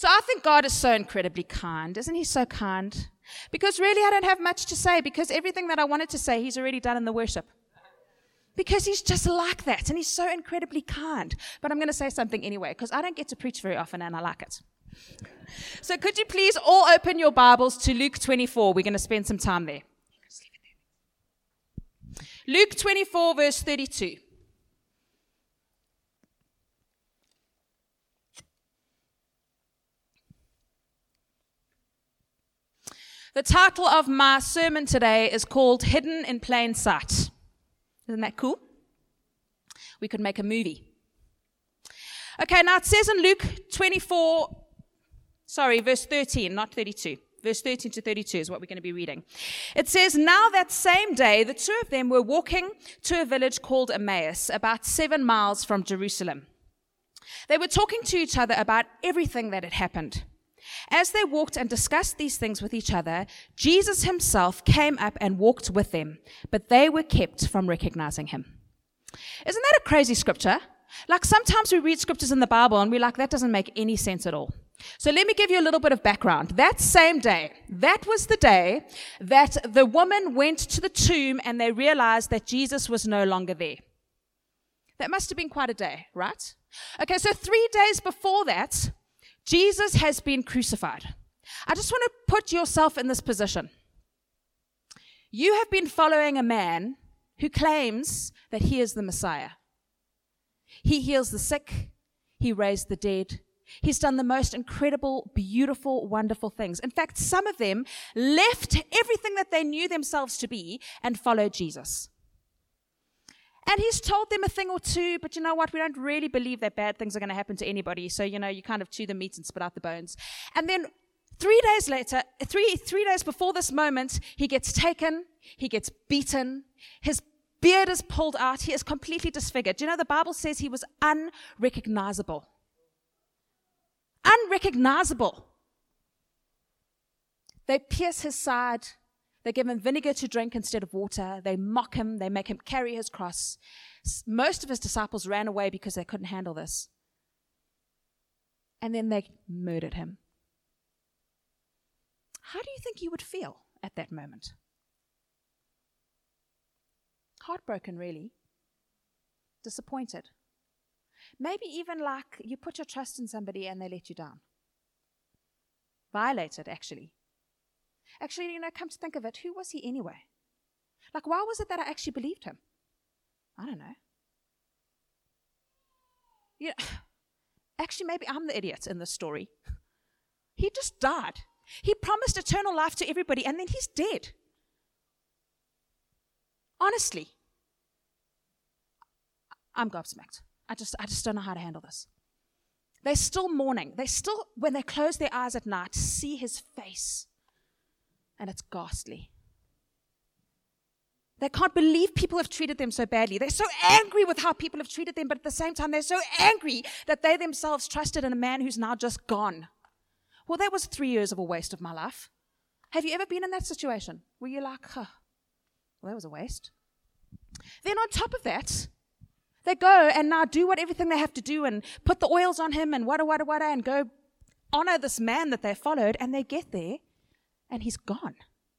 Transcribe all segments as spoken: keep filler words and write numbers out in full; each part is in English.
I think God is so incredibly kind. Isn't he so kind? Because really I don't have much to say, because everything that I wanted to say, he's already done in the worship. Because he's just like that, and he's so incredibly kind. But I'm going to say something anyway, because I don't get to preach very often, and I like it. So could you please all open your Bibles to Luke twenty-four? We're going to spend some time there. Luke twenty-four, verse thirty-two. The title of my sermon today is called Hidden in Plain Sight. Isn't that cool? We could make a movie. Okay, now it says in Luke twenty-four, sorry, verse thirteen, not thirty-two. Verse thirteen to thirty-two is what we're going to be reading. It says, now that same day, the two of them were walking to a village called Emmaus, about seven miles from Jerusalem. They were talking to each other about everything that had happened. As they walked and discussed these things with each other, Jesus himself came up and walked with them, but they were kept from recognizing him. Isn't that a crazy scripture? Like sometimes we read scriptures in the Bible and we're like, that doesn't make any sense at all. So let me give you a little bit of background. That same day, that was the day that the woman went to the tomb and they realized that Jesus was no longer there. That must have been quite a day, right? Okay, so three days before that, Jesus has been crucified. I just want to put yourself in this position. You have been following a man who claims that he is the Messiah. He heals the sick. He raised the dead. He's done the most incredible, beautiful, wonderful things. In fact, some of them left everything that they knew themselves to be and followed Jesus. And he's told them a thing or two, but you know what? We don't really believe that bad things are going to happen to anybody. So, you know, you kind of chew the meat and spit out the bones. And then three days later, three, three days before this moment, he gets taken, he gets beaten, his beard is pulled out, he is completely disfigured. Do you know the Bible says he was unrecognizable? Unrecognizable. They pierce his side. They give him vinegar to drink instead of water. They mock him. They make him carry his cross. Most of his disciples ran away because they couldn't handle this. And then they murdered him. How do you think you would feel at that moment? Heartbroken, really. Disappointed. Maybe even like you put your trust in somebody and they let you down. Violated, actually. Actually, you know, come to think of it, who was he anyway? Like, why was it that I actually believed him? I don't know. Yeah, actually, maybe I'm the idiot in this story. He just died. He promised eternal life to everybody, and then he's dead. Honestly, I'm gobsmacked. I just, I just don't know how to handle this. They're still mourning. They still, when they close their eyes at night, see his face. And it's ghastly. They can't believe people have treated them so badly. They're so angry with how people have treated them, but at the same time, they're so angry that they themselves trusted in a man who's now just gone. Well, that was three years of a waste of my life. Have you ever been in that situation where you're like, huh, well, that was a waste? Then on top of that, they go and now do what everything they have to do and put the oils on him and wada, wada, wada, and go honor this man that they followed, and they get there. And he's gone.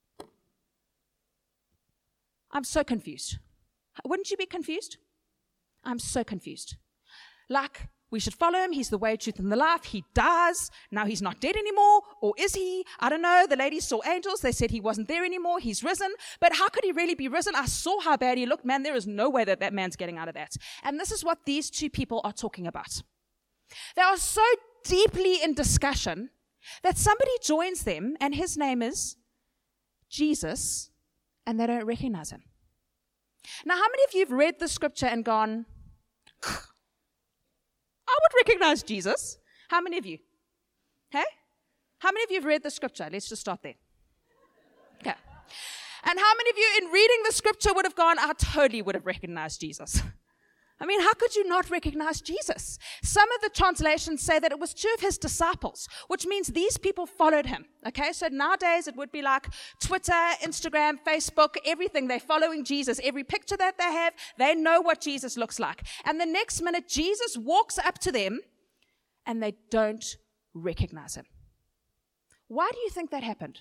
I'm so confused. Wouldn't you be confused? I'm so confused. Like, we should follow him. He's the way, truth, and the life. He dies. Now he's not dead anymore. Or is he? I don't know. The ladies saw angels. They said he wasn't there anymore. He's risen. But how could he really be risen? I saw how bad he looked. Man, there is no way that that man's getting out of that. And this is what these two people are talking about. They are so deeply in discussion that somebody joins them, and his name is Jesus, and they don't recognize him. Now, how many of you have read the scripture and gone, I would recognize Jesus? How many of you? Hey? How many of you have read the scripture? Let's just start there. Okay. And how many of you in reading the scripture would have gone, I totally would have recognized Jesus? I mean, how could you not recognize Jesus? Some of the translations say that it was two of his disciples, which means these people followed him. Okay, so nowadays it would be like Twitter, Instagram, Facebook, everything. They're following Jesus. Every picture that they have, they know what Jesus looks like. And the next minute, Jesus walks up to them and they don't recognize him. Why do you think that happened?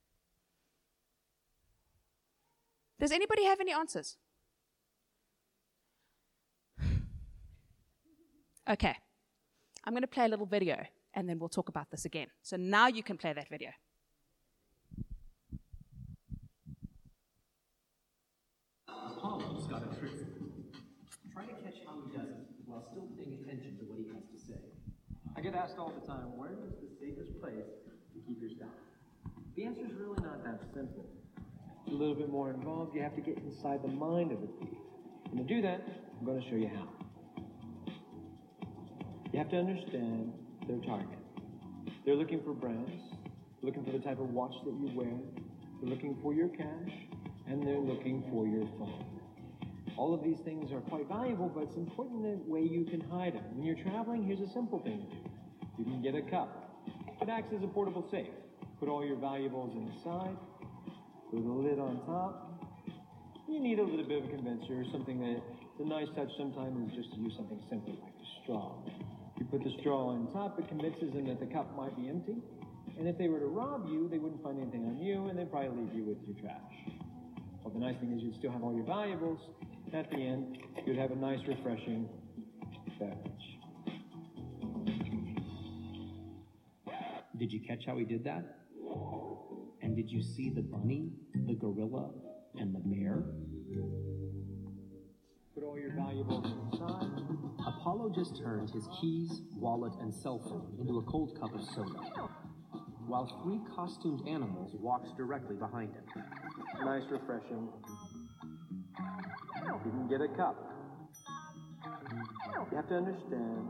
Does anybody have any answers? Okay. I'm going to play a little video, and then we'll talk about this again. So now you can play that video. Apollo's got a trick. Try to catch how he does it while still paying attention to what he has to say. I get asked all the time, where is the safest place to keep your stuff? The answer is really not that simple. It's a little bit more involved. You have to get inside the mind of the thief. And to do that, I'm going to show you how. You have to understand their target. They're looking for brands, looking for the type of watch that you wear, they're looking for your cash, and they're looking for your phone. All of these things are quite valuable, but it's important the way you can hide them. When you're traveling, here's a simple thing to do. You can get a cup. It acts as a portable safe. Put all your valuables inside, put a lid on top. You need a little bit of a condenser, something that, the nice touch sometimes is just to use something simple like a straw. You put the straw on top, it convinces them that the cup might be empty. And if they were to rob you, they wouldn't find anything on you, and they'd probably leave you with your trash. Well, the nice thing is you'd still have all your valuables. At the end, you'd have a nice, refreshing beverage. Did you catch how he did that? And did you see the bunny, the gorilla, and the bear? Put all your valuables inside. Apollo just turned his keys, wallet, and cell phone into a cold cup of soda, while three costumed animals walked directly behind him. Nice, refreshing. You can get a cup. You have to understand.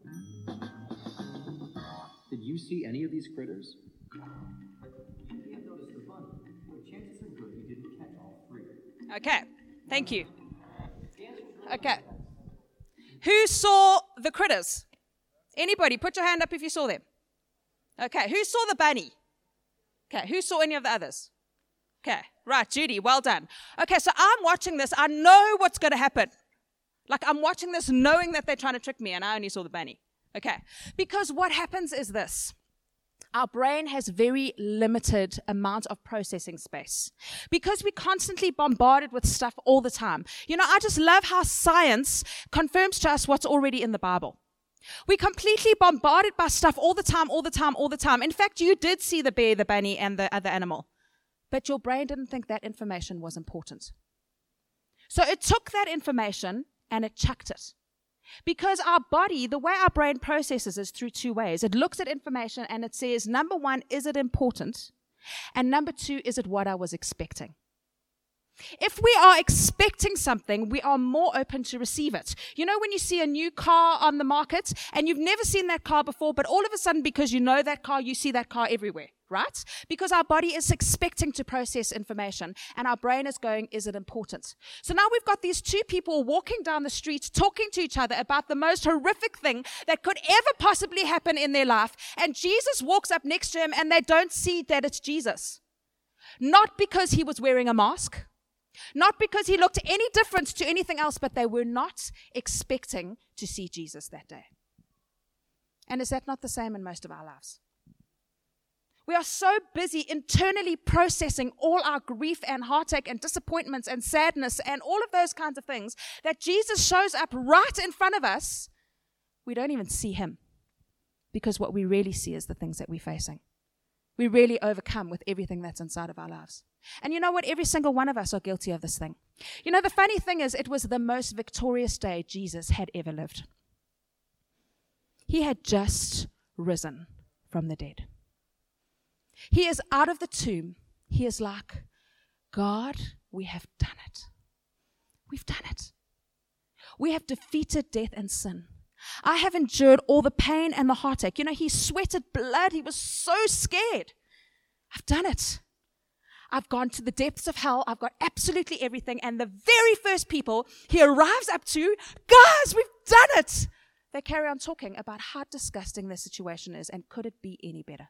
Did you see any of these critters? You may have noticed the bunny, but chances are good you didn't catch all three. Okay, thank you. Okay. Who saw the critters? Anybody? Put your hand up if you saw them. Okay, who saw the bunny? Okay, who saw any of the others? Okay, right, Judy, well done. Okay, so I'm watching this. I know what's going to happen. Like, I'm watching this knowing that they're trying to trick me, and I only saw the bunny. Okay, because what happens is this. Our brain has very limited amount of processing space because we're constantly bombarded with stuff all the time. You know, I just love how science confirms to us what's already in the Bible. We're completely bombarded by stuff all the time, all the time, all the time. In fact, you did see the bear, the bunny, and the other animal, but your brain didn't think that information was important. So it took that information and it chucked it. Because our body, the way our brain processes is through two ways. It looks at information and it says, number one, is it important? And number two, is it what I was expecting? If we are expecting something, we are more open to receive it. You know when you see a new car on the market and you've never seen that car before, but all of a sudden because you know that car, you see that car everywhere, right? Because our body is expecting to process information and our brain is going, is it important? So now we've got these two people walking down the street talking to each other about the most horrific thing that could ever possibly happen in their life, and Jesus walks up next to him and they don't see that it's Jesus. Not because he was wearing a mask, not because he looked any different to anything else, but they were not expecting to see Jesus that day. And is that not the same in most of our lives? We are so busy internally processing all our grief and heartache and disappointments and sadness and all of those kinds of things that Jesus shows up right in front of us. We don't even see him because what we really see is the things that we're facing. We really overcome with everything that's inside of our lives. And you know what? Every single one of us are guilty of this thing. You know, the funny thing is, it was the most victorious day Jesus had ever lived. He had just risen from the dead. He is out of the tomb. He is like, God, we have done it. We've done it. We have defeated death and sin. I have endured all the pain and the heartache. You know, he sweated blood. He was so scared. I've done it. I've gone to the depths of hell. I've got absolutely everything. And the very first people he arrives up to, guys, we've done it. They carry on talking about how disgusting their situation is and could it be any better?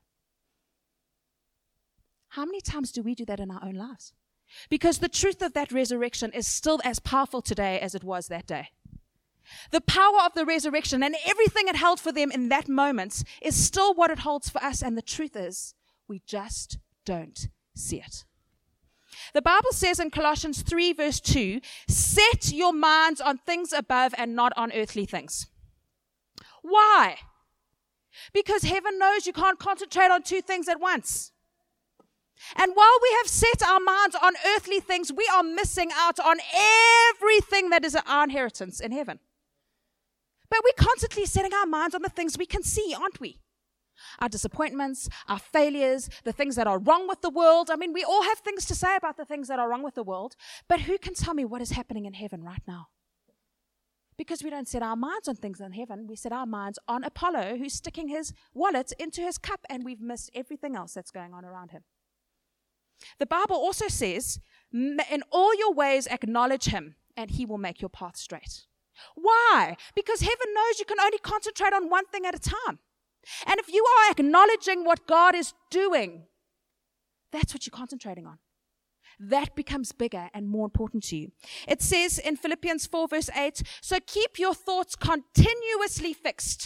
How many times do we do that in our own lives? Because the truth of that resurrection is still as powerful today as it was that day. The power of the resurrection and everything it held for them in that moment is still what it holds for us. And the truth is, we just don't see it. The Bible says in Colossians three verse two, set your minds on things above and not on earthly things. Why? Because heaven knows you can't concentrate on two things at once. And while we have set our minds on earthly things, we are missing out on everything that is our inheritance in heaven. But we're constantly setting our minds on the things we can see, aren't we? Our disappointments, our failures, the things that are wrong with the world. I mean, we all have things to say about the things that are wrong with the world, but who can tell me what is happening in heaven right now? Because we don't set our minds on things in heaven, we set our minds on Apollo, who's sticking his wallet into his cup, and we've missed everything else that's going on around him. The Bible also says, in all your ways acknowledge him, and he will make your path straight. Why? Because heaven knows you can only concentrate on one thing at a time. And if you are acknowledging what God is doing, that's what you're concentrating on. That becomes bigger and more important to you. It says in Philippians four verse eight, so keep your thoughts continuously fixed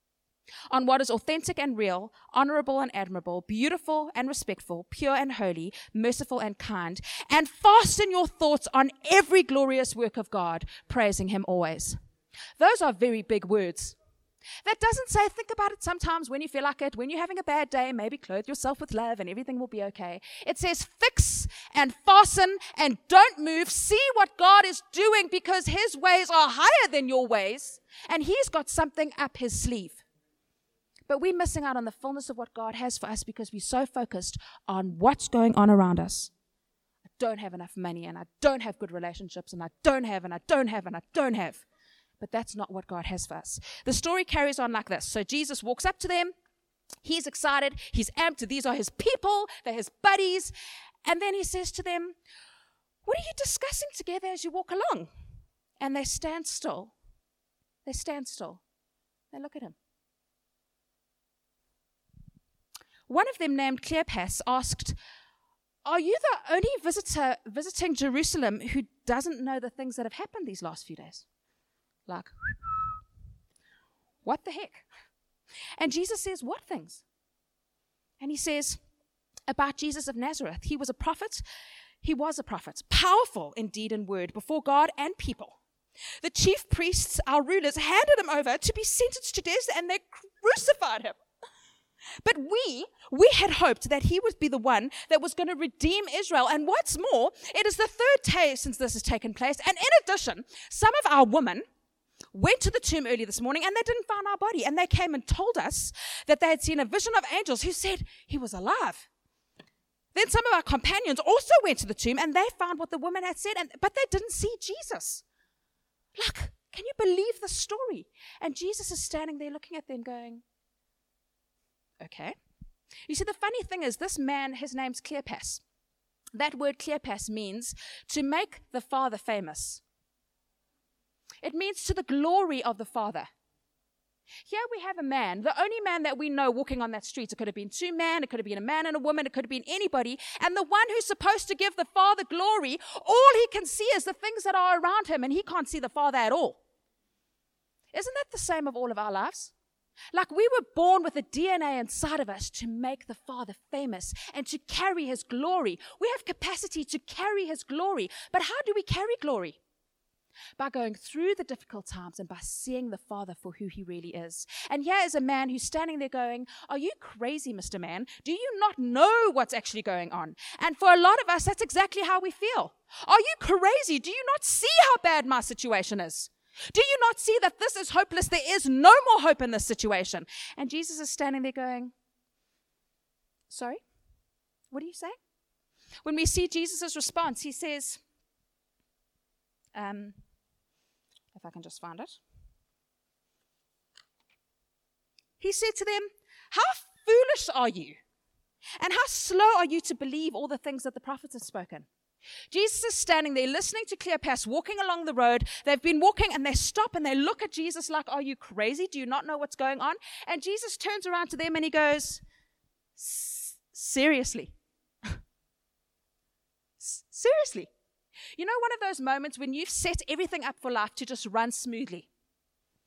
on what is authentic and real, honorable and admirable, beautiful and respectful, pure and holy, merciful and kind, and fasten your thoughts on every glorious work of God, praising him always. Those are very big words. That doesn't say, think about it sometimes when you feel like it, when you're having a bad day, maybe clothe yourself with love and everything will be okay. It says fix and fasten and don't move. See what God is doing because his ways are higher than your ways and he's got something up his sleeve. But we're missing out on the fullness of what God has for us because we're so focused on what's going on around us. I don't have enough money and I don't have good relationships and I don't have and I don't have and I don't have. But that's not what God has for us. The story carries on like this. So Jesus walks up to them. He's excited. He's amped. These are his people. They're his buddies. And then he says to them, what are you discussing together as you walk along? And they stand still. They stand still. They look at him. One of them, named Cleopas, asked, are you the only visitor visiting Jerusalem who doesn't know the things that have happened these last few days? Like, what the heck? And Jesus says, what things? And he says about Jesus of Nazareth. He was a prophet. He was a prophet, powerful in deed and word before God and people. The chief priests, our rulers, handed him over to be sentenced to death and they crucified him. But we, we had hoped that he would be the one that was going to redeem Israel. And what's more, it is the third day since this has taken place. And in addition, some of our women went to the tomb early this morning and they didn't find our body. And they came and told us that they had seen a vision of angels who said he was alive. Then some of our companions also went to the tomb and they found what the woman had said, and, but they didn't see Jesus. Like, can you believe the story? And Jesus is standing there looking at them going, okay. You see, the funny thing is this man, his name's Cleopas. That word Cleopas means to make the Father famous. It means to the glory of the Father. Here we have a man, the only man that we know walking on that street. It could have been two men, it could have been a man and a woman, it could have been anybody. And the one who's supposed to give the Father glory, all he can see is the things that are around him, and he can't see the Father at all. Isn't that the same of all of our lives? Like we were born with a D N A inside of us to make the Father famous and to carry his glory. We have capacity to carry his glory. But how do we carry glory? By going through the difficult times and by seeing the Father for who he really is. And here is a man who's standing there going, are you crazy, Mister Man? Do you not know what's actually going on? And for a lot of us, that's exactly how we feel. Are you crazy? Do you not see how bad my situation is? Do you not see that this is hopeless? There is no more hope in this situation. And Jesus is standing there going, sorry, what do you say? When we see Jesus' response, he says, um, if I can just find it. He said to them, how foolish are you? And how slow are you to believe all the things that the prophets have spoken? Jesus is standing there listening to Cleopas walking along the road. They've been walking and they stop and they look at Jesus like, are you crazy? Do you not know what's going on? And Jesus turns around to them and he goes, seriously? Seriously? You know, one of those moments when you've set everything up for life to just run smoothly.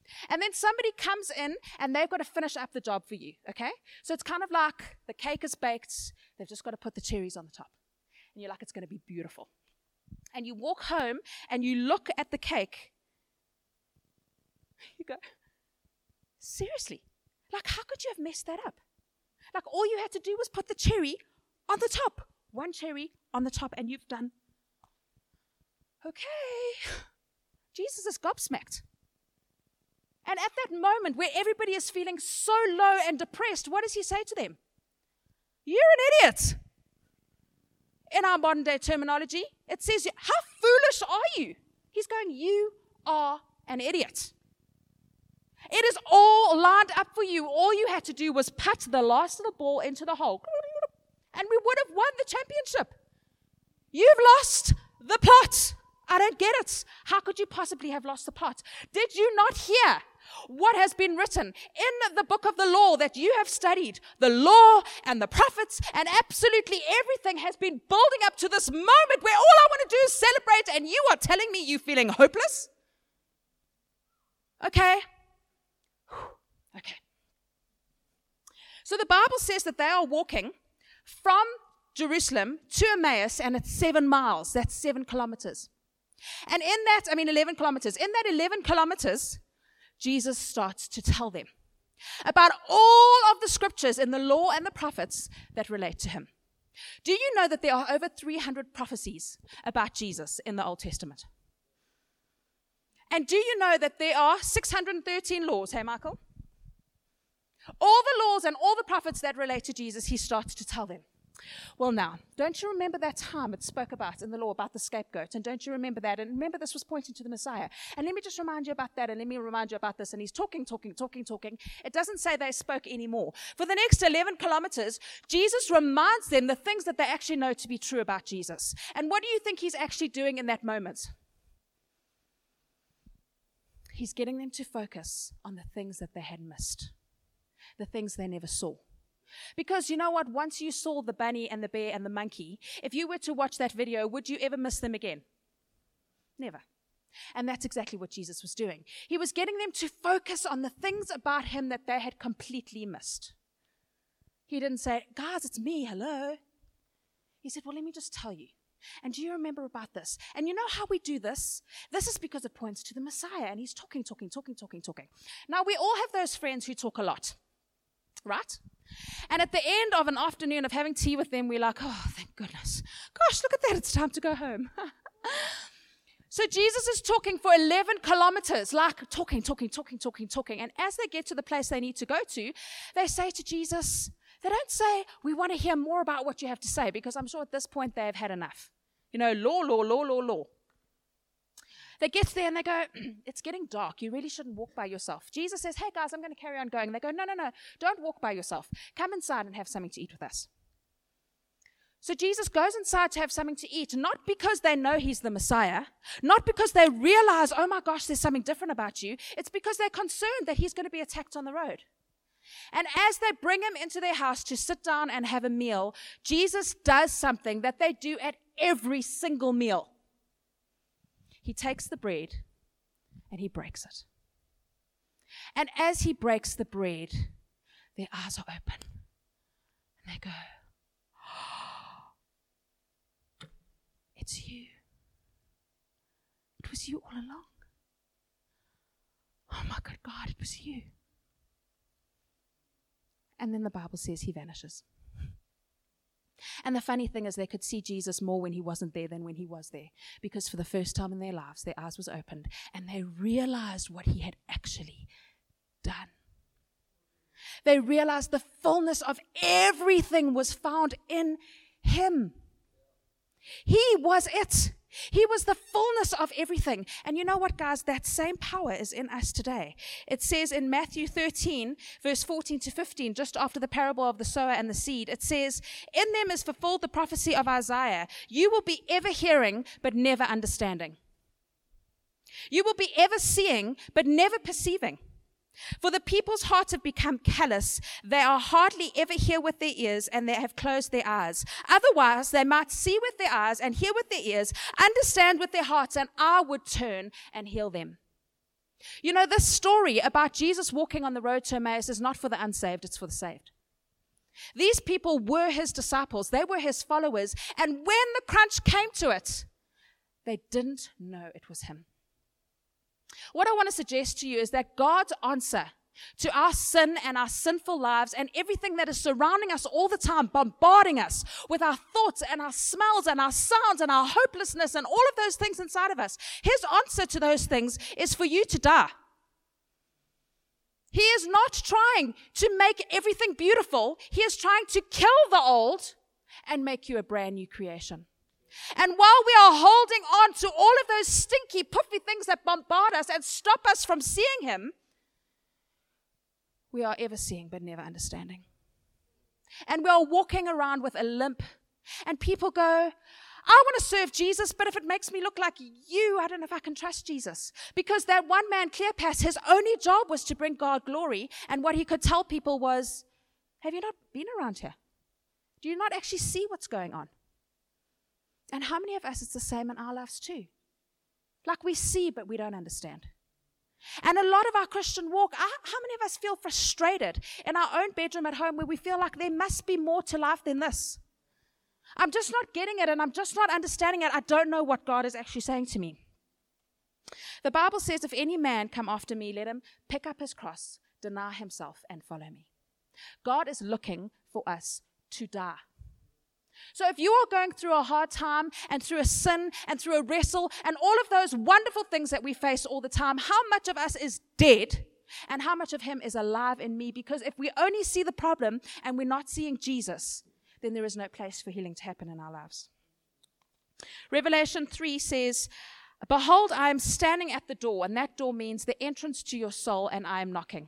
And then somebody comes in and they've got to finish up the job for you, okay? So it's kind of like the cake is baked. They've just got to put the cherries on the top. And you're like, it's going to be beautiful. And you walk home and you look at the cake. You go, seriously? Like, how could you have messed that up? Like, all you had to do was put the cherry on the top. One cherry on the top, and you've done. Okay. Jesus is gobsmacked. And at that moment where everybody is feeling so low and depressed, what does he say to them? You're an idiot. In our modern day terminology, it says, how foolish are you? He's going, you are an idiot. It is all lined up for you. All you had to do was put the last of the ball into the hole, and we would have won the championship. You've lost the plot. I don't get it. How could you possibly have lost the plot? Did you not hear what has been written in the book of the law that you have studied? The law and the prophets and absolutely everything has been building up to this moment where all I want to do is celebrate, and you are telling me you're feeling hopeless? Okay. Okay. So the Bible says that they are walking from Jerusalem to Emmaus, and it's seven miles. That's seven kilometers. And in that, I mean, eleven kilometers. In that eleven kilometers, Jesus starts to tell them about all of the scriptures in the law and the prophets that relate to him. Do you know that there are over three hundred prophecies about Jesus in the Old Testament? And do you know that there are six hundred thirteen laws? Hey, Michael? All the laws and all the prophets that relate to Jesus, he starts to tell them. Well, now, don't you remember that time it spoke about in the law about the scapegoat? And don't you remember that? And remember, this was pointing to the Messiah. And let me just remind you about that, and let me remind you about this. And he's talking, talking, talking, talking. It doesn't say they spoke anymore. For the next eleven kilometers, Jesus reminds them the things that they actually know to be true about Jesus. And what do you think he's actually doing in that moment? He's getting them to focus on the things that they had missed, the things they never saw. Because you know what? Once you saw the bunny and the bear and the monkey, if you were to watch that video, would you ever miss them again? Never. And that's exactly what Jesus was doing. He was getting them to focus on the things about him that they had completely missed. He didn't say, guys, it's me, hello. He said, well, let me just tell you. And do you remember about this? And you know how we do this? This is because it points to the Messiah. And he's talking, talking, talking, talking, talking. Now, we all have those friends who talk a lot, right? And at the end of an afternoon of having tea with them, we're like, oh, thank goodness. Gosh, look at that. It's time to go home. So Jesus is talking for eleven kilometers, like talking, talking, talking, talking, talking. And as they get to the place they need to go to, they say to Jesus, they don't say, we want to hear more about what you have to say, because I'm sure at this point they have had enough. You know, law, law, law, law, law. They get there and they go, it's getting dark. You really shouldn't walk by yourself. Jesus says, hey, guys, I'm going to carry on going. And they go, no, no, no, don't walk by yourself. Come inside and have something to eat with us. So Jesus goes inside to have something to eat, not because they know he's the Messiah, not because they realize, oh, my gosh, there's something different about you. It's because they're concerned that he's going to be attacked on the road. And as they bring him into their house to sit down and have a meal, Jesus does something that they do at every single meal. He takes the bread and he breaks it. And as he breaks the bread, their eyes are open. And they go, oh, it's you. It was you all along. Oh my good God, it was you. And then the Bible says he vanishes. And the funny thing is they could see Jesus more when he wasn't there than when he was there. Because for the first time in their lives, their eyes was opened and they realized what he had actually done. They realized the fullness of everything was found in him. He was it. He was the fullness of everything. And you know what, guys? That same power is in us today. It says in Matthew thirteen, verse fourteen to fifteen, just after the parable of the sower and the seed, it says, in them is fulfilled the prophecy of Isaiah. You will be ever hearing, but never understanding. You will be ever seeing, but never perceiving. For the people's hearts have become callous. They are hardly ever hear with their ears, and they have closed their eyes. Otherwise, they might see with their eyes and hear with their ears, understand with their hearts, and I would turn and heal them. You know, this story about Jesus walking on the road to Emmaus is not for the unsaved, it's for the saved. These people were his disciples. They were his followers. And when the crunch came to it, they didn't know it was him. What I want to suggest to you is that God's answer to our sin and our sinful lives and everything that is surrounding us all the time, bombarding us with our thoughts and our smells and our sounds and our hopelessness and all of those things inside of us, his answer to those things is for you to die. He is not trying to make everything beautiful. He is trying to kill the old and make you a brand new creation. And while we are holding on to all of those stinky, puffy things that bombard us and stop us from seeing him, we are ever seeing but never understanding. And we are walking around with a limp. And people go, I want to serve Jesus, but if it makes me look like you, I don't know if I can trust Jesus. Because that one man, Cleopas, his only job was to bring God glory. And what he could tell people was, have you not been around here? Do you not actually see what's going on? And how many of us, it's the same in our lives too? Like we see, but we don't understand. And a lot of our Christian walk, how many of us feel frustrated in our own bedroom at home where we feel like there must be more to life than this? I'm just not getting it and I'm just not understanding it. I don't know what God is actually saying to me. The Bible says, if any man come after me, let him pick up his cross, deny himself, and follow me. God is looking for us to die. So if you are going through a hard time and through a sin and through a wrestle and all of those wonderful things that we face all the time, how much of us is dead and how much of him is alive in me? Because if we only see the problem and we're not seeing Jesus, then there is no place for healing to happen in our lives. Revelation three says, behold, I am standing at the door, and that door means the entrance to your soul, and I am knocking.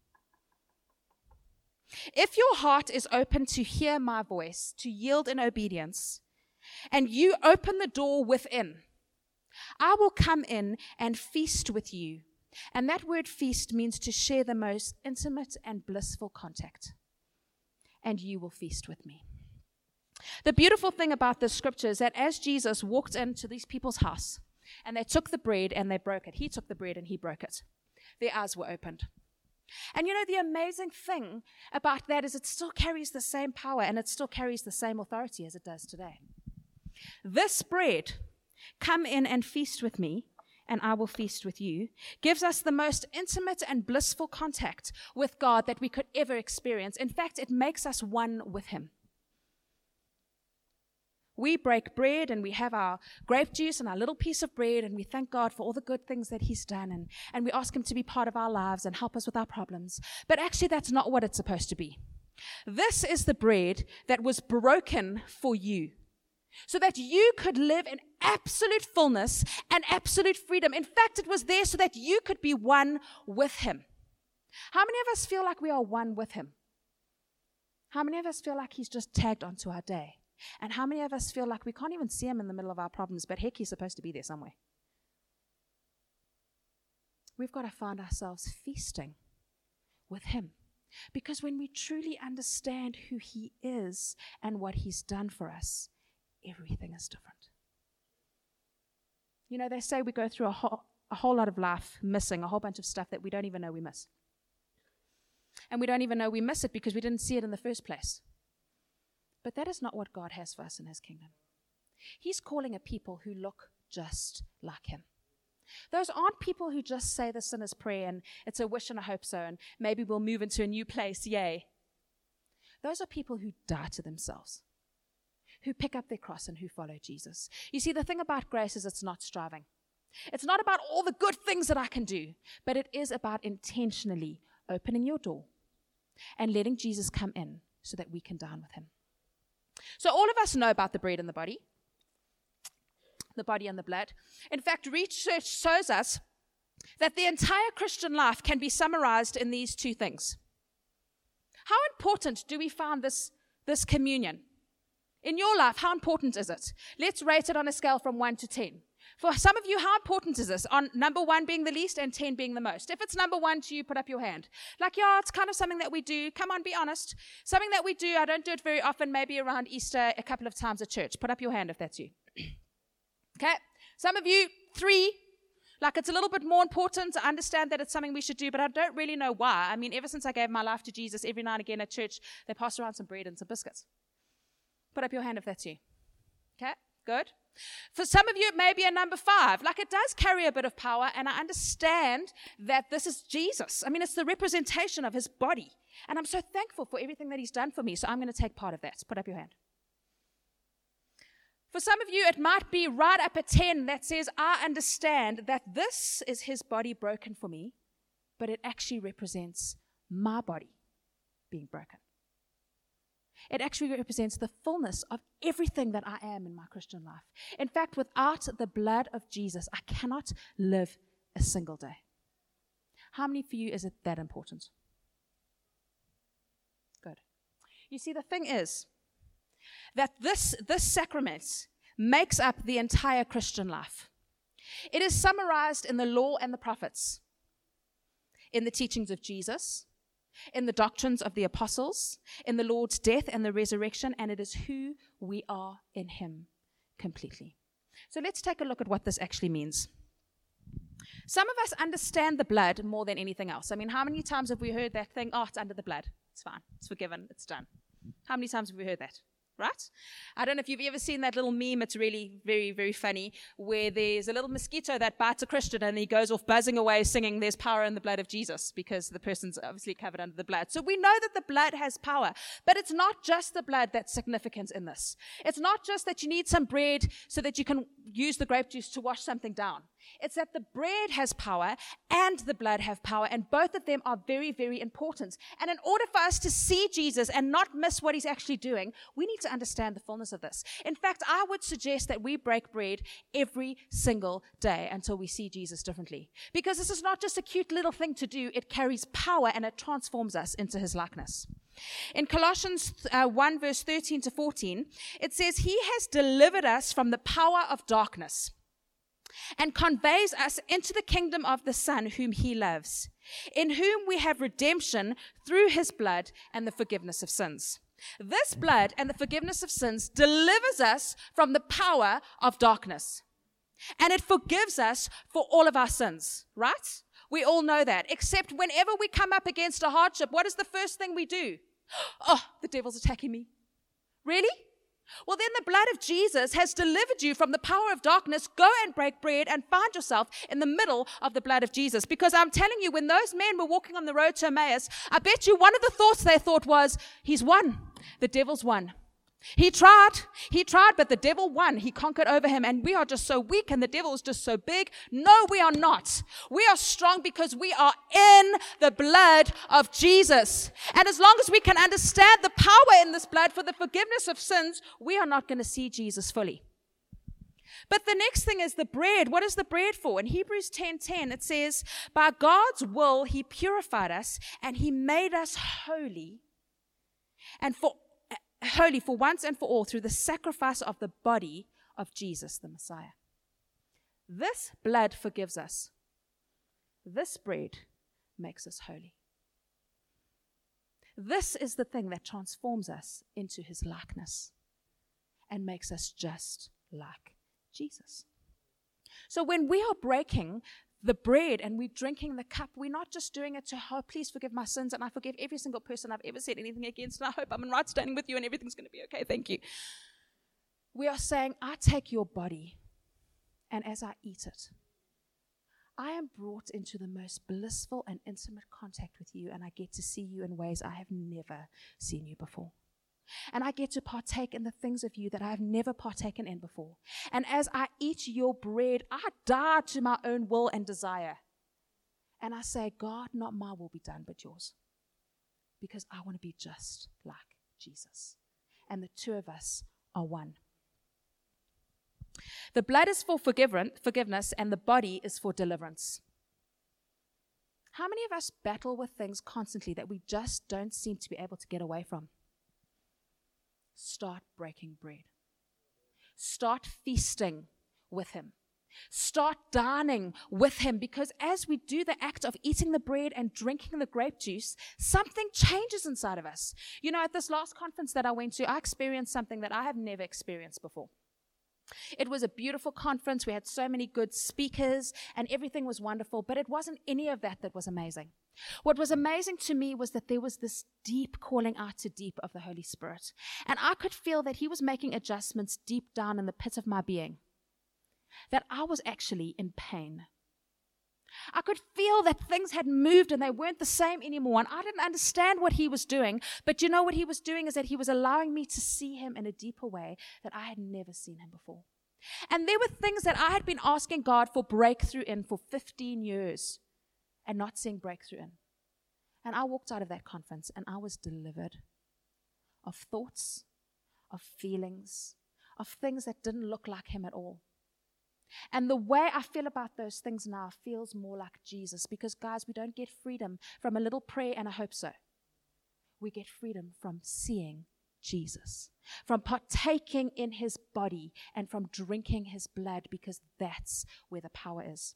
If your heart is open to hear my voice, to yield in obedience, and you open the door within, I will come in and feast with you. And that word feast means to share the most intimate and blissful contact. And you will feast with me. The beautiful thing about this scripture is that as Jesus walked into these people's house, and they took the bread and they broke it. He took the bread and he broke it. Their eyes were opened. And you know, the amazing thing about that is it still carries the same power and it still carries the same authority as it does today. This bread, come in and feast with me, and I will feast with you, gives us the most intimate and blissful contact with God that we could ever experience. In fact, it makes us one with him. We break bread and we have our grape juice and our little piece of bread and we thank God for all the good things that he's done and, and we ask him to be part of our lives and help us with our problems. But actually that's not what it's supposed to be. This is the bread that was broken for you so that you could live in absolute fullness and absolute freedom. In fact, it was there so that you could be one with him. How many of us feel like we are one with him? How many of us feel like he's just tagged onto our day? And how many of us feel like we can't even see him in the middle of our problems, but heck, he's supposed to be there somewhere? We've got to find ourselves feasting with him. Because when we truly understand who he is and what he's done for us, everything is different. You know, they say we go through a whole, a whole lot of life missing a whole bunch of stuff that we don't even know we miss. And we don't even know we miss it because we didn't see it in the first place. But that is not what God has for us in his kingdom. He's calling a people who look just like him. Those aren't people who just say the sinner's prayer and it's a wish and a hope so and maybe we'll move into a new place, yay. Those are people who die to themselves, who pick up their cross and who follow Jesus. You see, the thing about grace is it's not striving. It's not about all the good things that I can do, but it is about intentionally opening your door and letting Jesus come in so that we can dine with him. So all of us know about the bread and the body, the body and the blood. In fact, research shows us that the entire Christian life can be summarized in these two things. How important do we find this, this communion? In your life, how important is it? Let's rate it on a scale from one to ten. For some of you, how important is this? On number one being the least and ten being the most. If it's number one to you, put up your hand. Like, yeah, it's kind of something that we do. Come on, be honest. Something that we do. I don't do it very often, maybe around Easter, a couple of times at church. Put up your hand if that's you. Okay. Some of you, three. Like, it's a little bit more important. I understand that it's something we should do, but I don't really know why. I mean, ever since I gave my life to Jesus, every now and again at church, they pass around some bread and some biscuits. Put up your hand if that's you. Okay, good. For some of you, it may be a number five. Like, it does carry a bit of power, and I understand that this is Jesus. I mean, it's the representation of his body. And I'm so thankful for everything that he's done for me, so I'm going to take part of that. Put up your hand. For some of you, it might be right up at ten that says, I understand that this is his body broken for me, but it actually represents my body being broken. It actually represents the fullness of everything that I am in my Christian life. In fact, without the blood of Jesus, I cannot live a single day. How many for you is it that important? Good. You see, the thing is that this, this sacrament makes up the entire Christian life. It is summarized in the law and the prophets, in the teachings of Jesus, in the doctrines of the apostles, in the Lord's death and the resurrection, and it is who we are in him completely. So let's take a look at what this actually means. Some of us understand the blood more than anything else. I mean, how many times have we heard that thing? Oh, it's under the blood. It's fine. It's forgiven. It's done. How many times have we heard that? Right? I don't know if you've ever seen that little meme. It's really very, very funny, where there's a little mosquito that bites a Christian and he goes off buzzing away singing, there's power in the blood of Jesus, because the person's obviously covered under the blood. So we know that the blood has power, but it's not just the blood that's significant in this. It's not just that you need some bread so that you can use the grape juice to wash something down. It's that the bread has power and the blood have power, and both of them are very, very important. And in order for us to see Jesus and not miss what he's actually doing, we need to understand the fullness of this. In fact, I would suggest that we break bread every single day until we see Jesus differently. Because this is not just a cute little thing to do, it carries power and it transforms us into his likeness. In Colossians uh, one, verse thirteen to fourteen, it says, he has delivered us from the power of darkness and conveys us into the kingdom of the Son whom he loves, in whom we have redemption through his blood and the forgiveness of sins. This blood and the forgiveness of sins delivers us from the power of darkness, and it forgives us for all of our sins, right? We all know that, except whenever we come up against a hardship, what is the first thing we do? Oh, the devil's attacking me. Really? Well, then the blood of Jesus has delivered you from the power of darkness. Go and break bread and find yourself in the middle of the blood of Jesus. Because I'm telling you, when those men were walking on the road to Emmaus, I bet you one of the thoughts they thought was, he's won. The devil's won. He tried, he tried, but the devil won. He conquered over him, and we are just so weak, and the devil is just so big. No, we are not. We are strong because we are in the blood of Jesus. And as long as we can understand the power in this blood for the forgiveness of sins, we are not going to see Jesus fully. But the next thing is the bread. What is the bread for? In Hebrews ten ten, it says, by God's will, he purified us, and he made us holy, and for holy for once and for all through the sacrifice of the body of Jesus, the Messiah. This blood forgives us. This bread makes us holy. This is the thing that transforms us into his likeness and makes us just like Jesus. So when we are breaking the bread and we're drinking the cup, we're not just doing it to, oh, please forgive my sins, and I forgive every single person I've ever said anything against, and I hope I'm in right standing with you and everything's going to be okay, thank you. We are saying, I take your body, and as I eat it, I am brought into the most blissful and intimate contact with you, and I get to see you in ways I have never seen you before. And I get to partake in the things of you that I have never partaken in before. And as I eat your bread, I die to my own will and desire. And I say, God, not my will be done, but yours. Because I want to be just like Jesus. And the two of us are one. The blood is for forgiveness, and the body is for deliverance. How many of us battle with things constantly that we just don't seem to be able to get away from? Start breaking bread. Start feasting with him. Start dining with him, because as we do the act of eating the bread and drinking the grape juice, something changes inside of us. You know, at this last conference that I went to, I experienced something that I have never experienced before. It was a beautiful conference. We had so many good speakers and everything was wonderful, but it wasn't any of that that was amazing. What was amazing to me was that there was this deep calling out to deep of the Holy Spirit. And I could feel that he was making adjustments deep down in the pit of my being, that I was actually in pain. I could feel that things had moved and they weren't the same anymore. And I didn't understand what he was doing. But you know what he was doing is that he was allowing me to see him in a deeper way that I had never seen him before. And there were things that I had been asking God for breakthrough in for fifteen years and not seeing breakthrough in. And I walked out of that conference and I was delivered of thoughts, of feelings, of things that didn't look like him at all. And the way I feel about those things now feels more like Jesus, because, guys, we don't get freedom from a little prayer and a hope so. We get freedom from seeing Jesus, from partaking in his body and from drinking his blood, because that's where the power is.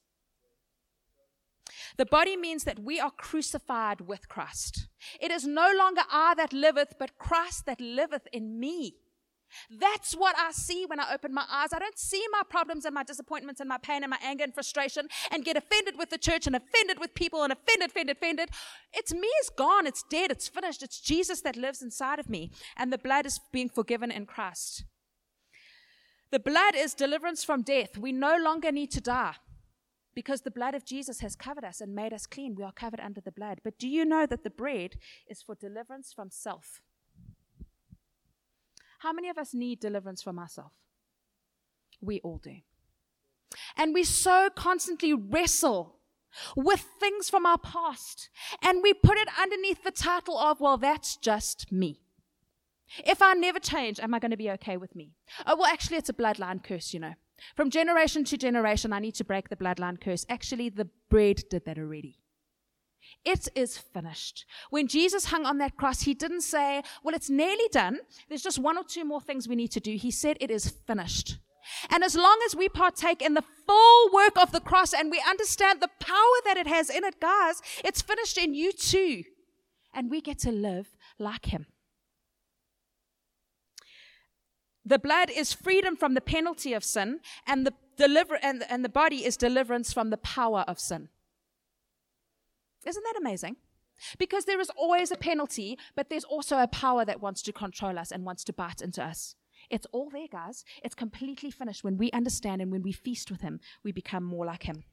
The body means that we are crucified with Christ. It is no longer I that liveth, but Christ that liveth in me. That's what I see when I open my eyes. I don't see my problems and my disappointments and my pain and my anger and frustration and get offended with the church and offended with people and offended, offended, offended. It's me is gone. It's dead. It's finished. It's Jesus that lives inside of me. And the blood is being forgiven in Christ. The blood is deliverance from death. We no longer need to die because the blood of Jesus has covered us and made us clean. We are covered under the blood. But do you know that the bread is for deliverance from self? How many of us need deliverance from ourselves? We all do. And we so constantly wrestle with things from our past. And we put it underneath the title of, well, that's just me. If I never change, am I going to be okay with me? Oh, well, actually, it's a bloodline curse, you know. From generation to generation, I need to break the bloodline curse. Actually, the bread did that already. It is finished. When Jesus hung on that cross, he didn't say, well, it's nearly done. There's just one or two more things we need to do. He said it is finished. And as long as we partake in the full work of the cross and we understand the power that it has in it, guys, it's finished in you too. And we get to live like him. The blood is freedom from the penalty of sin, and the deliver and, and the body is deliverance from the power of sin. Isn't that amazing? Because there is always a penalty, but there's also a power that wants to control us and wants to bite into us. It's all there, guys. It's completely finished. When we understand and when we feast with him, we become more like him.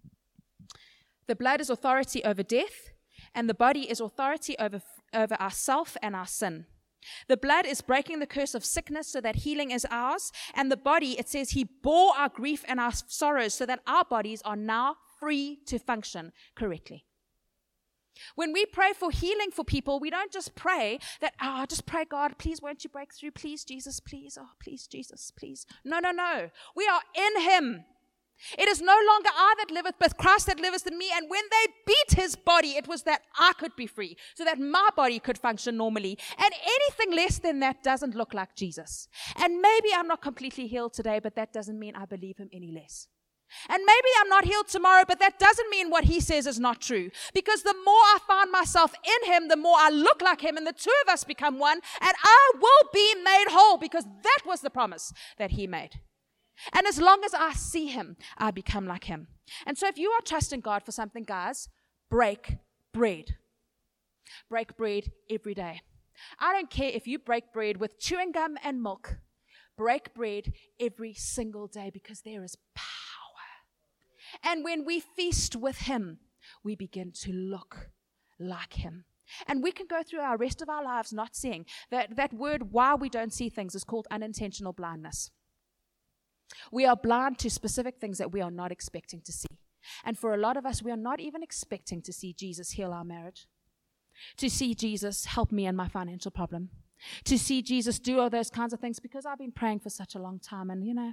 The blood is authority over death, and the body is authority over, over ourself and our sin. The blood is breaking the curse of sickness so that healing is ours, and the body, it says he bore our grief and our sorrows so that our bodies are now free to function correctly. When we pray for healing for people, we don't just pray that, oh, just pray, God, please won't you break through? Please, Jesus, please. Oh, please, Jesus, please. No, no, no. We are in him. It is no longer I that liveth, but Christ that liveth in me. And when they beat his body, it was that I could be free, so that my body could function normally. And anything less than that doesn't look like Jesus. And maybe I'm not completely healed today, but that doesn't mean I believe him any less. And maybe I'm not healed tomorrow, but that doesn't mean what he says is not true. Because the more I find myself in him, the more I look like him, and the two of us become one, and I will be made whole, because that was the promise that he made. And as long as I see him, I become like him. And so if you are trusting God for something, guys, break bread. Break bread every day. I don't care if you break bread with chewing gum and milk. Break bread every single day, because there is power. And when we feast with him, we begin to look like him. And we can go through our rest of our lives not seeing. That, that word, why we don't see things, is called unintentional blindness. We are blind to specific things that we are not expecting to see. And for a lot of us, we are not even expecting to see Jesus heal our marriage, to see Jesus help me in my financial problem, to see Jesus do all those kinds of things, because I've been praying for such a long time, and you know.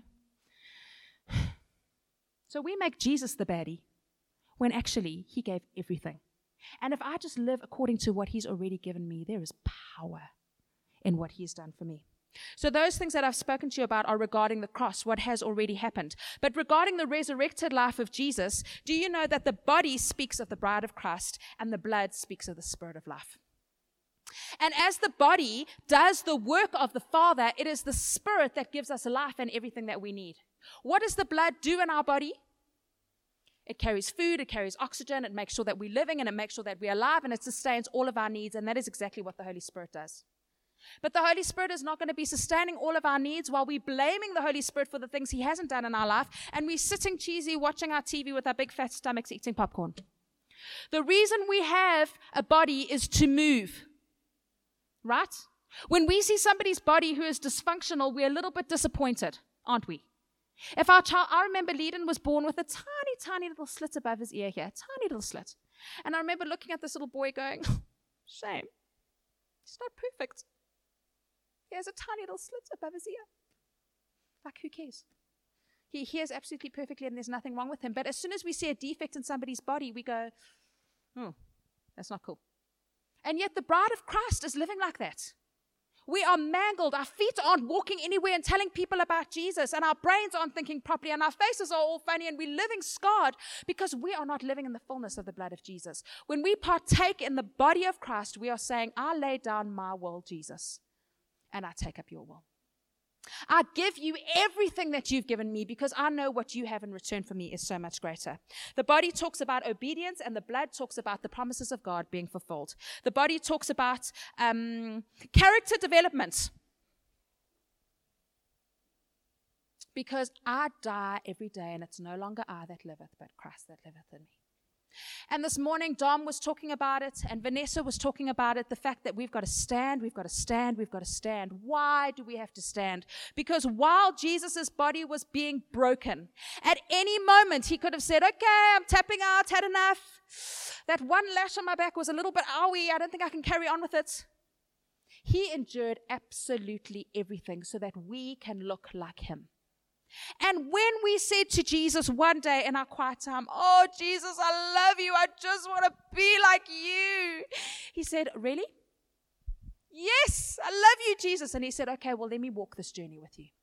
So we make Jesus the baddie when actually he gave everything. And if I just live according to what he's already given me, there is power in what he's done for me. So those things that I've spoken to you about are regarding the cross, what has already happened. But regarding the resurrected life of Jesus, do you know that the body speaks of the bride of Christ and the blood speaks of the Spirit of life? And as the body does the work of the Father, it is the Spirit that gives us life and everything that we need. What does the blood do in our body? It carries food, it carries oxygen, it makes sure that we're living, and it makes sure that we're alive, and it sustains all of our needs, and that is exactly what the Holy Spirit does. But the Holy Spirit is not going to be sustaining all of our needs while we're blaming the Holy Spirit for the things He hasn't done in our life, and we're sitting cheesy, watching our T V with our big fat stomachs, eating popcorn. The reason we have a body is to move. Right? When we see somebody's body who is dysfunctional, we're a little bit disappointed, aren't we? If our child, I remember Leiden was born with a tiny, tiny little slit above his ear here, tiny little slit. And I remember looking at this little boy going, shame, he's not perfect. He has a tiny little slit above his ear. Like, who cares? He hears absolutely perfectly and there's nothing wrong with him. But as soon as we see a defect in somebody's body, we go, oh, that's not cool. And yet the bride of Christ is living like that. We are mangled. Our feet aren't walking anywhere and telling people about Jesus. And our brains aren't thinking properly. And our faces are all funny. And we're living scarred because we are not living in the fullness of the blood of Jesus. When we partake in the body of Christ, we are saying, I lay down my will, Jesus, and I take up your will. I give you everything that you've given me because I know what you have in return for me is so much greater. The body talks about obedience and the blood talks about the promises of God being fulfilled. The body talks about um, character development. Because I die every day and it's no longer I that liveth, but Christ that liveth in me. And this morning, Dom was talking about it, and Vanessa was talking about it, the fact that we've got to stand, we've got to stand, we've got to stand. Why do we have to stand? Because while Jesus' body was being broken, at any moment, he could have said, okay, I'm tapping out, had enough. That one lash on my back was a little bit owie, I don't think I can carry on with it. He endured absolutely everything so that we can look like him. And when we said to Jesus one day in our quiet time, oh, Jesus, I love you. I just want to be like you. He said, really? Yes, I love you, Jesus. And he said, okay, well, let me walk this journey with you.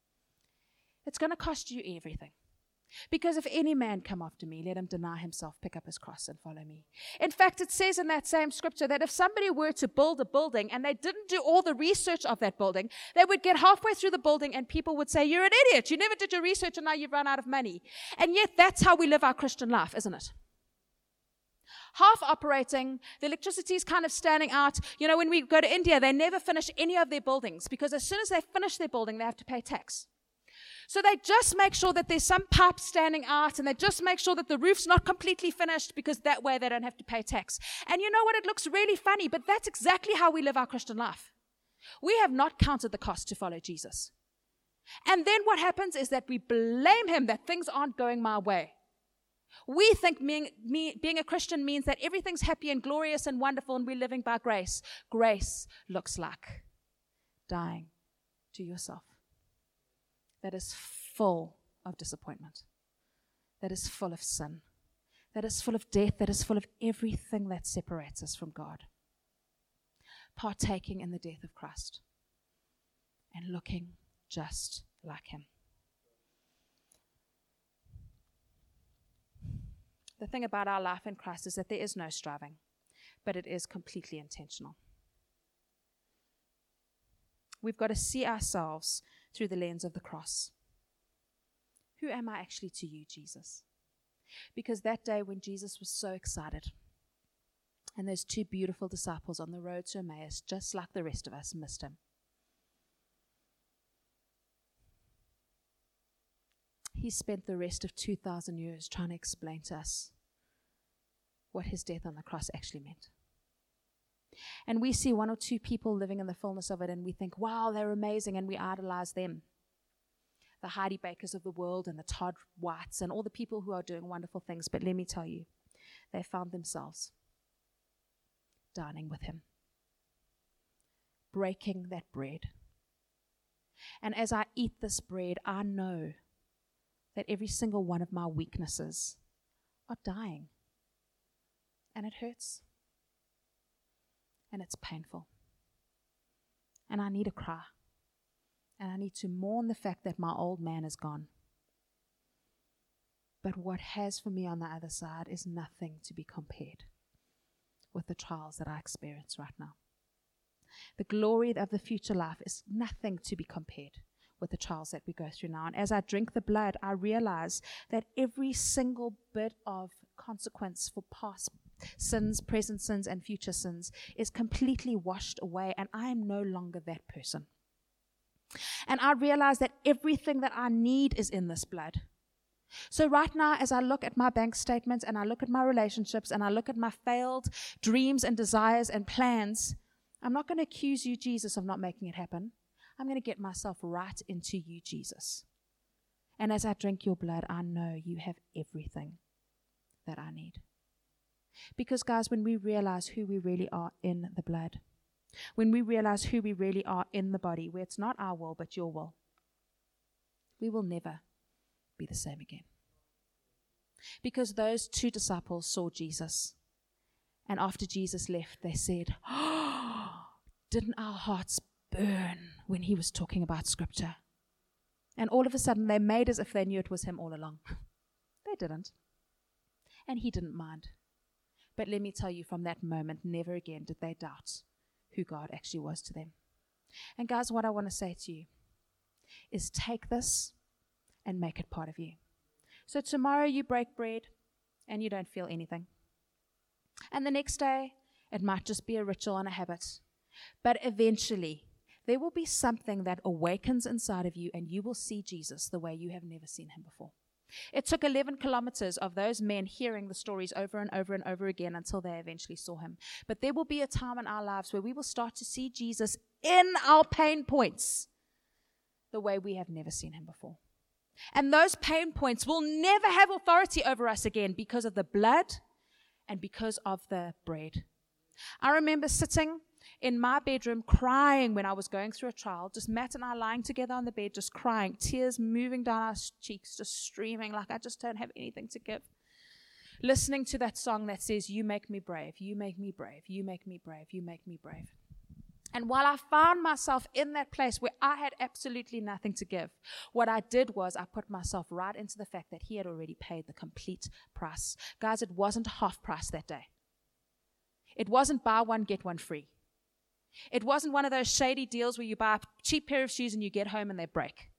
It's going to cost you everything. Because if any man come after me, let him deny himself, pick up his cross and follow me. In fact, it says in that same scripture that if somebody were to build a building and they didn't do all the research of that building, they would get halfway through the building and people would say, you're an idiot. You never did your research and now you've run out of money. And yet that's how we live our Christian life, isn't it? Half operating, the electricity is kind of standing out. You know, when we go to India, they never finish any of their buildings because as soon as they finish their building, they have to pay tax. So they just make sure that there's some pipe standing out and they just make sure that the roof's not completely finished because that way they don't have to pay tax. And you know what? It looks really funny, but that's exactly how we live our Christian life. We have not counted the cost to follow Jesus. And then what happens is that we blame him that things aren't going my way. We think being, me, being a Christian means that everything's happy and glorious and wonderful and we're living by grace. Grace looks like dying to yourself. That is full of disappointment, that is full of sin, that is full of death, that is full of everything that separates us from God. Partaking in the death of Christ and looking just like him. The thing about our life in Christ is that there is no striving, but it is completely intentional. We've got to see ourselves through the lens of the cross. Who am I actually to you, Jesus? Because that day when Jesus was so excited, and those two beautiful disciples on the road to Emmaus, just like the rest of us, missed him. He spent the rest of two thousand years trying to explain to us what his death on the cross actually meant. And we see one or two people living in the fullness of it and we think, wow, they're amazing, and we idolize them. The Heidi Bakers of the world and the Todd Whites and all the people who are doing wonderful things. But let me tell you, they found themselves dining with him, breaking that bread. And as I eat this bread, I know that every single one of my weaknesses are dying. And it hurts. And it's painful. And I need to cry. And I need to mourn the fact that my old man is gone. But what has for me on the other side is nothing to be compared with the trials that I experience right now. The glory of the future life is nothing to be compared with the trials that we go through now. And as I drink the blood, I realize that every single bit of consequence for past sins, present sins, and future sins is completely washed away, and I am no longer that person. And I realize that everything that I need is in this blood. So right now, as I look at my bank statements and I look at my relationships and I look at my failed dreams and desires and plans, I'm not going to accuse you, Jesus, of not making it happen. I'm going to get myself right into you, Jesus. And as I drink your blood, I know you have everything that I need. Because, guys, when we realize who we really are in the blood, when we realize who we really are in the body, where it's not our will but your will, we will never be the same again. Because those two disciples saw Jesus, and after Jesus left, they said, oh, didn't our hearts burn when he was talking about Scripture? And all of a sudden, they made as if they knew it was him all along. They didn't. And he didn't mind. But let me tell you, from that moment, never again did they doubt who God actually was to them. And guys, what I want to say to you is take this and make it part of you. So tomorrow you break bread and you don't feel anything. And the next day, it might just be a ritual and a habit. But eventually, there will be something that awakens inside of you, and you will see Jesus the way you have never seen him before. It took eleven kilometers of those men hearing the stories over and over and over again until they eventually saw him. But there will be a time in our lives where we will start to see Jesus in our pain points the way we have never seen him before. And those pain points will never have authority over us again because of the blood and because of the bread. I remember sitting in my bedroom crying when I was going through a trial, just Matt and I lying together on the bed, just crying, tears moving down our cheeks, just streaming like I just don't have anything to give. Listening to that song that says, you make me brave, you make me brave, you make me brave, you make me brave. And while I found myself in that place where I had absolutely nothing to give, what I did was I put myself right into the fact that he had already paid the complete price. Guys, it wasn't half price that day. It wasn't buy one, get one free. It wasn't one of those shady deals where you buy a cheap pair of shoes and you get home and they break.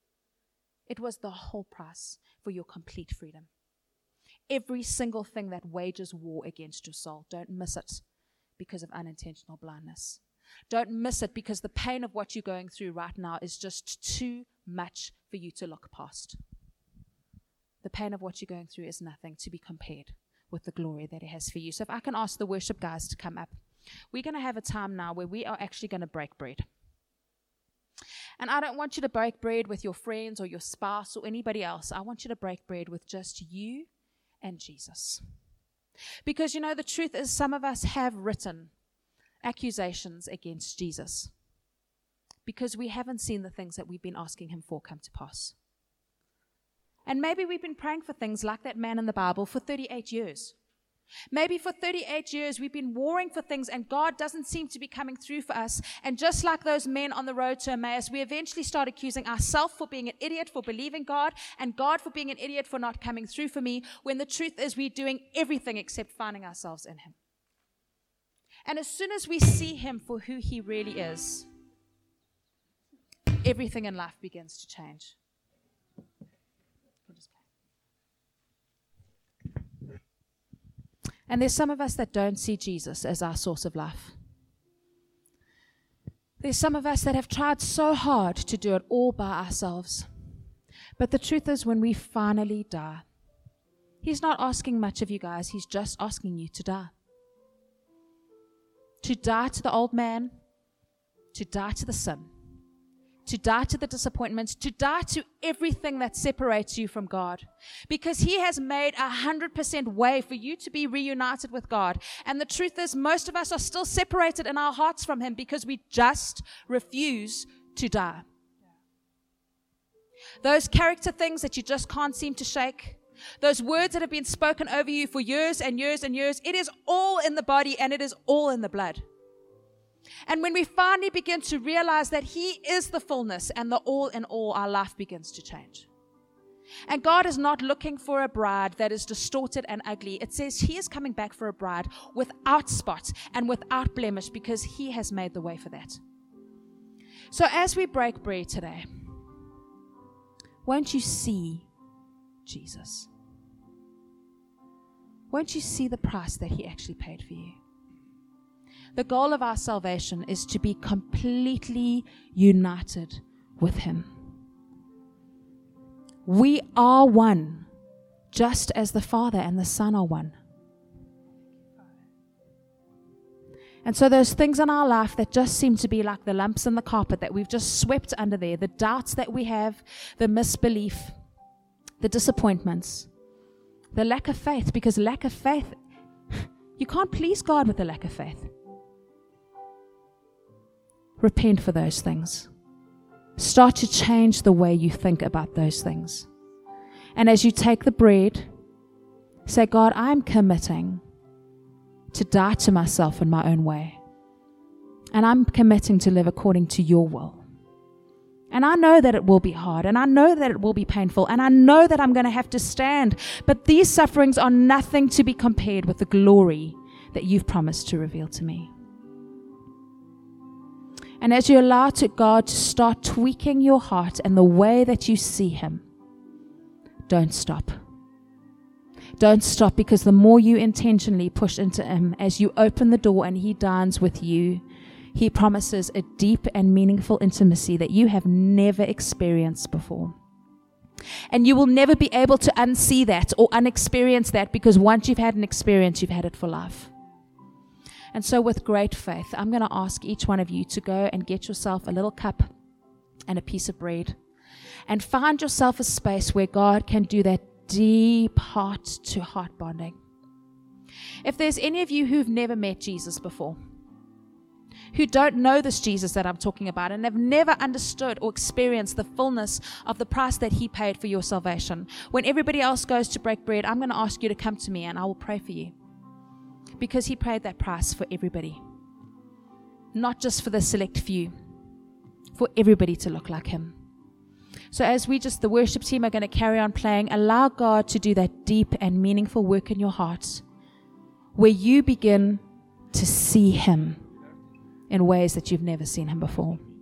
It was the whole price for your complete freedom. Every single thing that wages war against your soul, don't miss it because of unintentional blindness. Don't miss it because the pain of what you're going through right now is just too much for you to look past. The pain of what you're going through is nothing to be compared with the glory that he has for you. So if I can ask the worship guys to come up. We're going to have a time now where we are actually going to break bread. And I don't want you to break bread with your friends or your spouse or anybody else. I want you to break bread with just you and Jesus. Because, you know, the truth is some of us have written accusations against Jesus because we haven't seen the things that we've been asking him for come to pass. And maybe we've been praying for things like that man in the Bible for thirty-eight years. Maybe for thirty-eight years we've been warring for things and God doesn't seem to be coming through for us. And just like those men on the road to Emmaus, we eventually start accusing ourselves for being an idiot for believing God and God for being an idiot for not coming through for me, when the truth is we're doing everything except finding ourselves in him. And as soon as we see him for who he really is, everything in life begins to change. And there's some of us that don't see Jesus as our source of life. There's some of us that have tried so hard to do it all by ourselves. But the truth is, when we finally die, he's not asking much of you guys. He's just asking you to die. To die to the old man, to die to the sin, to die to the disappointments, to die to everything that separates you from God. Because he has made a hundred percent way for you to be reunited with God. And the truth is, most of us are still separated in our hearts from him because we just refuse to die. Those character things that you just can't seem to shake, those words that have been spoken over you for years and years and years, it is all in the body and it is all in the blood. And when we finally begin to realize that he is the fullness and the all in all, our life begins to change. And God is not looking for a bride that is distorted and ugly. It says he is coming back for a bride without spot and without blemish, because he has made the way for that. So as we break bread today, won't you see Jesus? Won't you see the price that he actually paid for you? The goal of our salvation is to be completely united with him. We are one, just as the Father and the Son are one. And so those things in our life that just seem to be like the lumps in the carpet that we've just swept under there, the doubts that we have, the misbelief, the disappointments, the lack of faith, because lack of faith, you can't please God with a lack of faith. Repent for those things. Start to change the way you think about those things. And as you take the bread, say, God, I'm committing to die to myself in my own way. And I'm committing to live according to your will. And I know that it will be hard, and I know that it will be painful, and I know that I'm going to have to stand. But these sufferings are nothing to be compared with the glory that you've promised to reveal to me. And as you allow to God to start tweaking your heart and the way that you see him, don't stop. Don't stop, because the more you intentionally push into him, as you open the door and he dines with you, he promises a deep and meaningful intimacy that you have never experienced before. And you will never be able to unsee that or unexperience that, because once you've had an experience, you've had it for life. And so with great faith, I'm going to ask each one of you to go and get yourself a little cup and a piece of bread, and find yourself a space where God can do that deep heart-to-heart bonding. If there's any of you who've never met Jesus before, who don't know this Jesus that I'm talking about, and have never understood or experienced the fullness of the price that he paid for your salvation, when everybody else goes to break bread, I'm going to ask you to come to me and I will pray for you. Because he paid that price for everybody. Not just for the select few. For everybody to look like him. So as we just, the worship team are going to carry on playing, allow God to do that deep and meaningful work in your heart, where you begin to see him in ways that you've never seen him before.